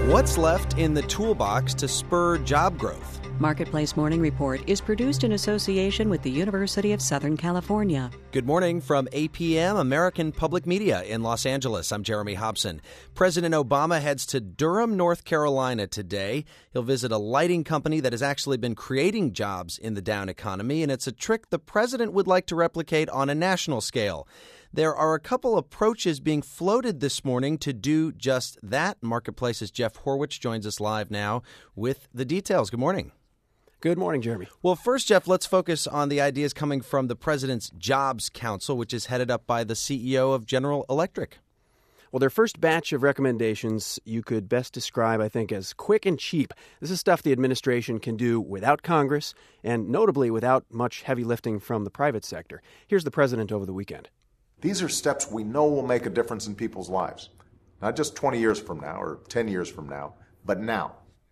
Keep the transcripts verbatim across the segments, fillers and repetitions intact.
What's left in the toolbox to spur job growth? Marketplace Morning Report is produced in association with the University of Southern California. Good morning from A P M, American Public Media in Los Angeles. I'm Jeremy Hobson. President Obama heads to Durham, North Carolina today. He'll visit a lighting company that has actually been creating jobs in the down economy, and it's a trick the president would like to replicate on a national scale. There are a couple approaches being floated this morning to do just that. Marketplace's Jeff Horwich joins us live now with the details. Good morning. Good morning, Jeremy. Well, first, Jeff, let's focus on the ideas coming from the President's Jobs Council, which is headed up by the C E O of General Electric. Well, their first batch of recommendations you could best describe, I think, as quick and cheap. This is stuff the administration can do without Congress and notably without much heavy lifting from the private sector. Here's the president over the weekend. These are steps we know will make a difference in people's lives, not just twenty years from now or ten years from now, but now.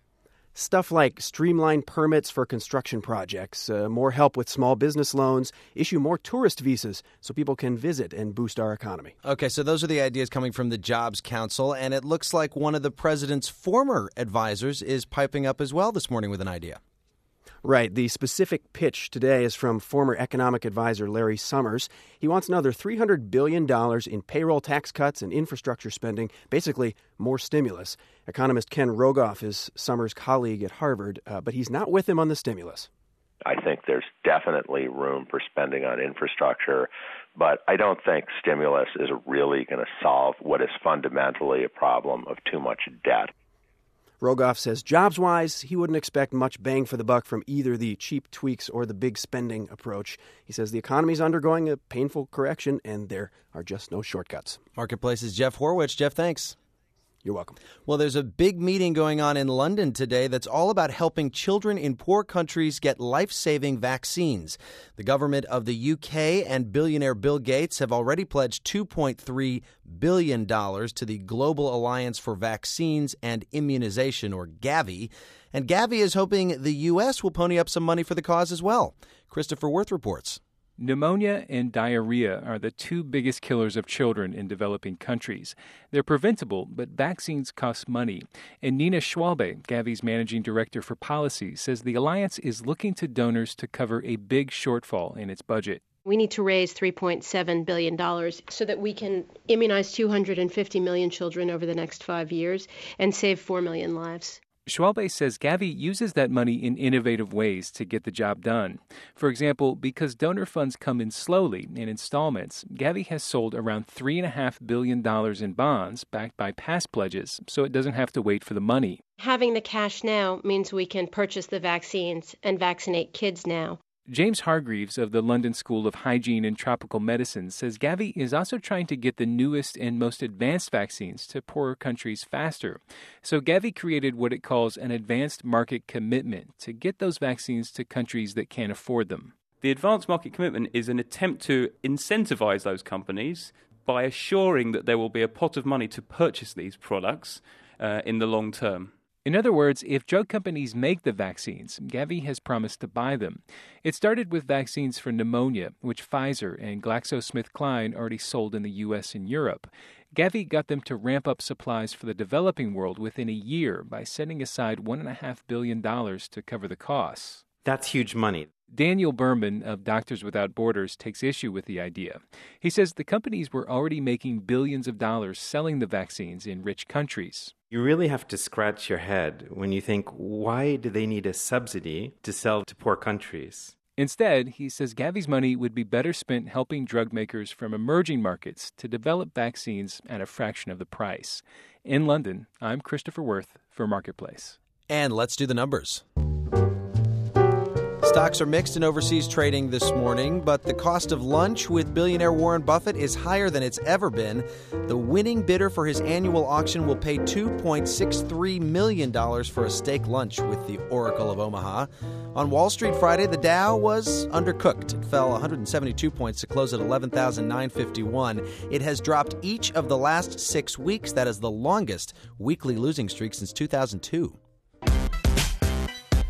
Stuff like streamlined permits for construction projects, uh, more help with small business loans, issue more tourist visas so people can visit and boost our economy. Okay, so those are the ideas coming from the Jobs Council, and it looks like one of the president's former advisors is piping up as well this morning with an idea. Right. The specific pitch today is from former economic advisor Larry Summers. He wants another three hundred billion dollars in payroll tax cuts and infrastructure spending, basically more stimulus. Economist Ken Rogoff is Summers' colleague at Harvard, uh, but he's not with him on the stimulus. I think there's definitely room for spending on infrastructure, but I don't think stimulus is really going to solve what is fundamentally a problem of too much debt. Rogoff says jobs-wise, he wouldn't expect much bang for the buck from either the cheap tweaks or the big spending approach. He says the economy's undergoing a painful correction, and there are just no shortcuts. Marketplace's Jeff Horwich. Jeff, thanks. You're welcome. Well, there's a big meeting going on in London today that's all about helping children in poor countries get life-saving vaccines. The government of the U K and billionaire Bill Gates have already pledged two point three billion dollars to the Global Alliance for Vaccines and Immunization, or Gavi. And Gavi is hoping the U S will pony up some money for the cause as well. Christopher Worth reports. Pneumonia and diarrhea are the two biggest killers of children in developing countries. They're preventable, but vaccines cost money. And Nina Schwalbe, Gavi's managing director for policy, says the alliance is looking to donors to cover a big shortfall in its budget. We need to raise three point seven billion dollars so that we can immunize two hundred fifty million children over the next five years and save four million lives. Schwalbe says Gavi uses that money in innovative ways to get the job done. For example, because donor funds come in slowly in installments, Gavi has sold around three point five billion dollars in bonds backed by past pledges, so it doesn't have to wait for the money. Having the cash now means we can purchase the vaccines and vaccinate kids now. James Hargreaves of the London School of Hygiene and Tropical Medicine says Gavi is also trying to get the newest and most advanced vaccines to poorer countries faster. So Gavi created what it calls an advanced market commitment to get those vaccines to countries that can't afford them. The advanced market commitment is an attempt to incentivize those companies by assuring that there will be a pot of money to purchase these products uh, in the long term. In other words, if drug companies make the vaccines, Gavi has promised to buy them. It started with vaccines for pneumonia, which Pfizer and GlaxoSmithKline already sold in the U S and Europe. Gavi got them to ramp up supplies for the developing world within a year by setting aside one point five billion dollars to cover the costs. That's huge money. Daniel Berman of Doctors Without Borders takes issue with the idea. He says the companies were already making billions of dollars selling the vaccines in rich countries. You really have to scratch your head when you think, why do they need a subsidy to sell to poor countries? Instead, he says Gavi's money would be better spent helping drug makers from emerging markets to develop vaccines at a fraction of the price. In London, I'm Christopher Worth for Marketplace. And let's do the numbers. Stocks are mixed in overseas trading this morning, but the cost of lunch with billionaire Warren Buffett is higher than it's ever been. The winning bidder for his annual auction will pay two point six three million dollars for a steak lunch with the Oracle of Omaha. On Wall Street Friday, the Dow was undercooked. It fell one hundred seventy-two points to close at eleven thousand nine hundred fifty-one. It has dropped each of the last six weeks. That is the longest weekly losing streak since two thousand two.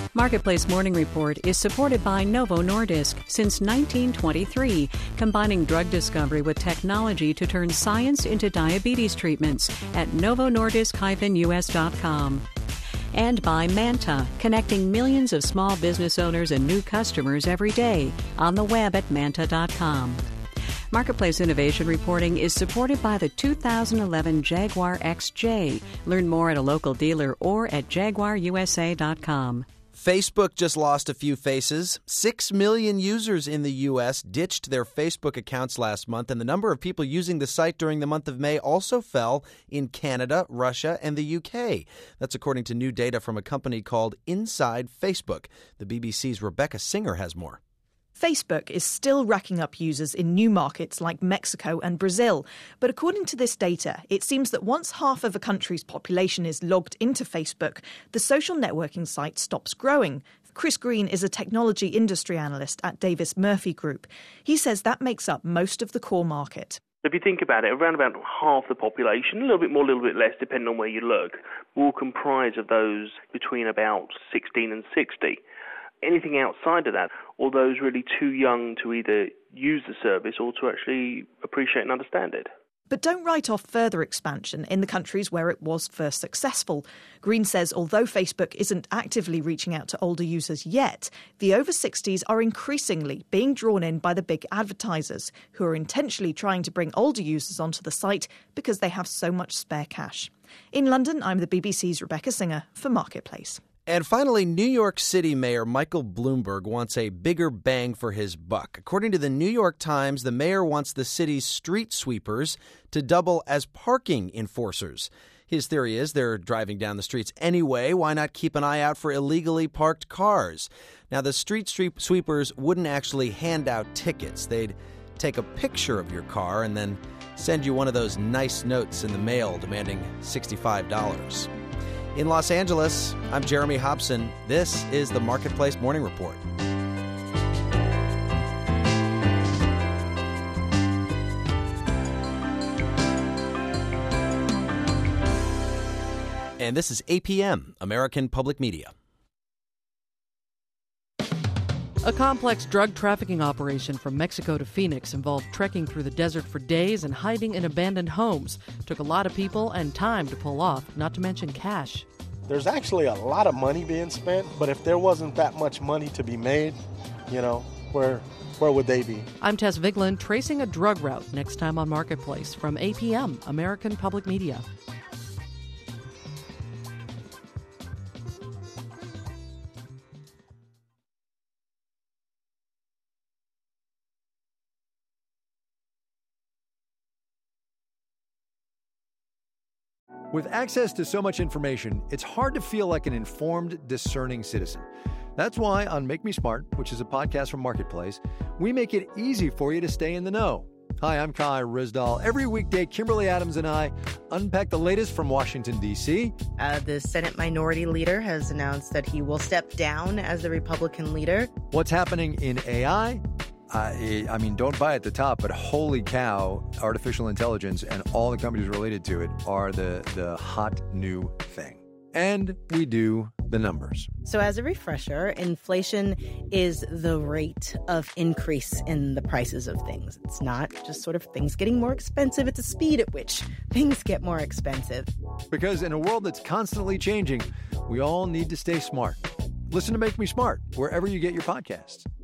Marketplace Morning Report is supported by Novo Nordisk since nineteen twenty-three, combining drug discovery with technology to turn science into diabetes treatments at novo nordisk dash u s dot com. And by Manta, connecting millions of small business owners and new customers every day on the web at manta dot com. Marketplace Innovation Reporting is supported by the two thousand eleven Jaguar X J. Learn more at a local dealer or at jaguar u s a dot com. Facebook just lost a few faces. Six million users in the U S ditched their Facebook accounts last month, and the number of people using the site during the month of May also fell in Canada, Russia, and the U K. That's according to new data from a company called Inside Facebook. The B B C's Rebecca Singer has more. Facebook is still racking up users in new markets like Mexico and Brazil. But according to this data, it seems that once half of a country's population is logged into Facebook, the social networking site stops growing. Chris Green is a technology industry analyst at Davis Murphy Group. He says that makes up most of the core market. If you think about it, around about half the population, a little bit more, a little bit less, depending on where you look, will comprise of those between about sixteen and sixty. Anything outside of that, or those really too young to either use the service or to actually appreciate and understand it. But don't write off further expansion in the countries where it was first successful. Green says although Facebook isn't actively reaching out to older users yet, the over sixties are increasingly being drawn in by the big advertisers who are intentionally trying to bring older users onto the site because they have so much spare cash. In London, I'm the B B C's Rebecca Singer for Marketplace. And finally, New York City Mayor Michael Bloomberg wants a bigger bang for his buck. According to the New York Times, the mayor wants the city's street sweepers to double as parking enforcers. His theory is they're driving down the streets anyway. Why not keep an eye out for illegally parked cars? Now, the street sweepers wouldn't actually hand out tickets. They'd take a picture of your car and then send you one of those nice notes in the mail demanding sixty-five dollars. In Los Angeles, I'm Jeremy Hobson. This is the Marketplace Morning Report. And this is A P M, American Public Media. A complex drug trafficking operation from Mexico to Phoenix involved trekking through the desert for days and hiding in abandoned homes. Took a lot of people and time to pull off, not to mention cash. There's actually a lot of money being spent, but if there wasn't that much money to be made, you know, where where would they be? I'm Tess Vigeland, tracing a drug route next time on Marketplace from A P M, American Public Media. With access to so much information, it's hard to feel like an informed, discerning citizen. That's why on Make Me Smart, which is a podcast from Marketplace, we make it easy for you to stay in the know. Hi, I'm Kai Rizdal. Every weekday, Kimberly Adams and I unpack the latest from Washington, D C Uh, the Senate Minority Leader has announced that he will step down as the Republican leader. What's happening in A I? I, I mean, don't buy at the top, but holy cow, artificial intelligence and all the companies related to it are the, the hot new thing. And we do the numbers. So as a refresher, inflation is the rate of increase in the prices of things. It's not just sort of things getting more expensive. It's a speed at which things get more expensive. Because in a world that's constantly changing, we all need to stay smart. Listen to Make Me Smart wherever you get your podcasts.